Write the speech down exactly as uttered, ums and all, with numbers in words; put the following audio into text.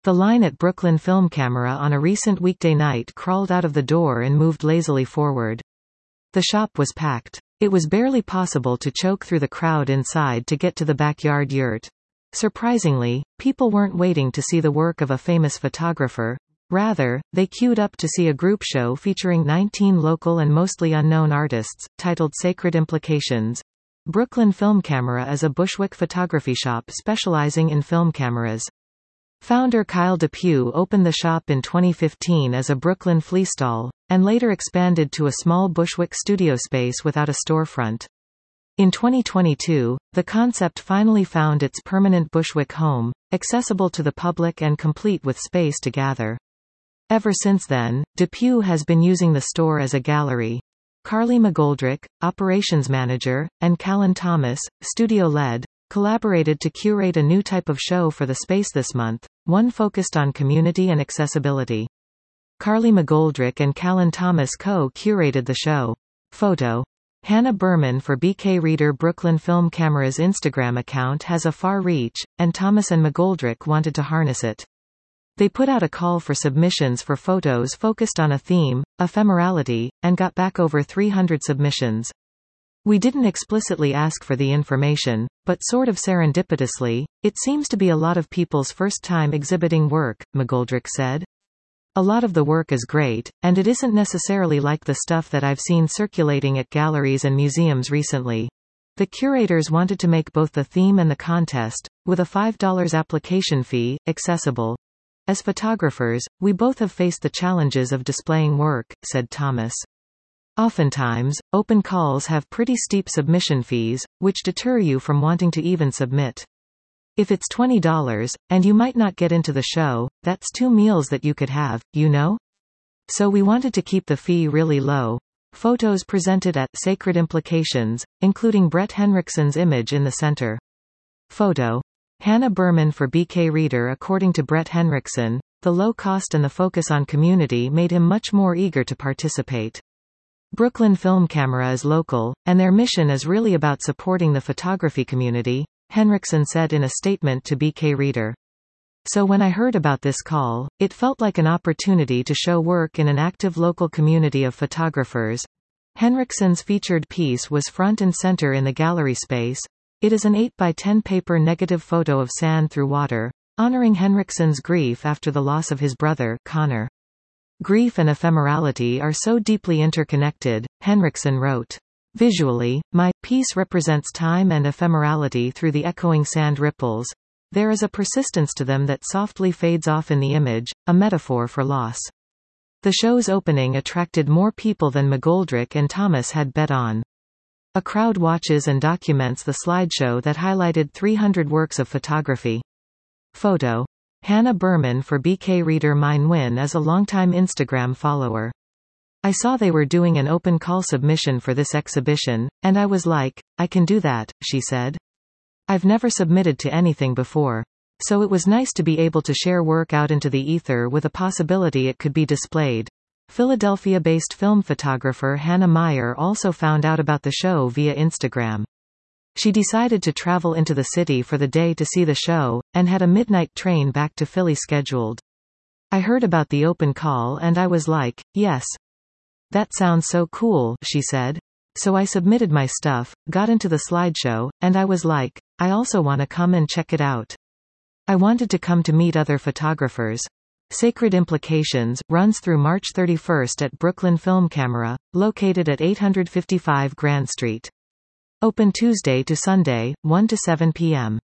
The line at Brooklyn Film Camera on a recent weekday night crawled out of the door and moved lazily forward. The shop was packed. It was barely possible to choke through the crowd inside to get to the backyard yurt. Surprisingly, people weren't waiting to see the work of a famous photographer. Rather, they queued up to see a group show featuring nineteen local and mostly unknown artists, titled Sacred Implications. Brooklyn Film Camera is a Bushwick photography shop specializing in film cameras. Founder Kyle DePue opened the shop in twenty fifteen as a Brooklyn flea stall, and later expanded to a small Bushwick studio space without a storefront. In twenty twenty-two, the concept finally found its permanent Bushwick home, accessible to the public and complete with space to gather. Ever since then, DePue has been using the store as a gallery. Carly McGoldrick, operations manager, and Callan Thomas, studio-led, collaborated to curate a new type of show for the space this month, one focused on community and accessibility. Carly McGoldrick and Callan Thomas co-curated the show. Photo. Hannah Berman for B K Reader. Brooklyn Film Camera's Instagram account has a far reach, and Thomas and McGoldrick wanted to harness it. They put out a call for submissions for photos focused on a theme, ephemerality, and got back over three hundred submissions. We didn't explicitly ask for the information, but sort of serendipitously, it seems to be a lot of people's first time exhibiting work, McGoldrick said. A lot of the work is great, and it isn't necessarily like the stuff that I've seen circulating at galleries and museums recently. The curators wanted to make both the theme and the contest, with a five dollar application fee, accessible. As photographers, we both have faced the challenges of displaying work, said Thomas. Oftentimes, open calls have pretty steep submission fees, which deter you from wanting to even submit. If it's twenty dollars, and you might not get into the show, that's two meals that you could have, you know? So we wanted to keep the fee really low. Photos presented at Sacred Implications, including Brett Henriksen's image in the center. Photo. Hannah Berman for B K Reader. According to Brett Henriksen, the low cost and the focus on community made him much more eager to participate. Brooklyn Film Camera is local, and their mission is really about supporting the photography community, Henriksen said in a statement to B K Reader. So when I heard about this call, it felt like an opportunity to show work in an active local community of photographers. Henriksen's featured piece was front and center in the gallery space. It is an eight by ten paper negative photo of sand through water, honoring Henriksen's grief after the loss of his brother, Connor. Grief and ephemerality are so deeply interconnected, Henriksen wrote. Visually, my piece represents time and ephemerality through the echoing sand ripples. There is a persistence to them that softly fades off in the image, a metaphor for loss. The show's opening attracted more people than McGoldrick and Thomas had bet on. A crowd watches and documents the slideshow that highlighted three hundred works of photography. Photo. Hannah Berman for B K Reader. Mine Nguyen is a longtime Instagram follower. I saw they were doing an open call submission for this exhibition, and I was like, I can do that, she said. I've never submitted to anything before. So it was nice to be able to share work out into the ether with a possibility it could be displayed. Philadelphia-based film photographer Hannah Meyer also found out about the show via Instagram. She decided to travel into the city for the day to see the show, and had a midnight train back to Philly scheduled. I heard about the open call and I was like, yes. That sounds so cool, she said. So I submitted my stuff, got into the slideshow, and I was like, I also want to come and check it out. I wanted to come to meet other photographers. Sacred Implications runs through March thirty-first at Brooklyn Film Camera, located at eight fifty-five Grand Street. Open Tuesday to Sunday, one to seven p m